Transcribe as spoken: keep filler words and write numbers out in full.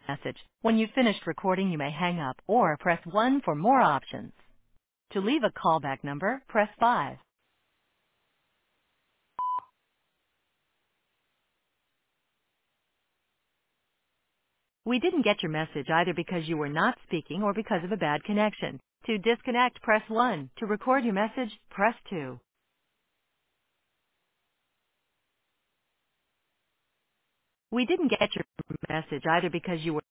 message. When you've finished recording, you may hang up or press one for more options. To leave a callback number, press five. We didn't get your message either because you were not speaking or because of a bad connection. To disconnect, press one. To record your message, press two. We didn't get your message either because you were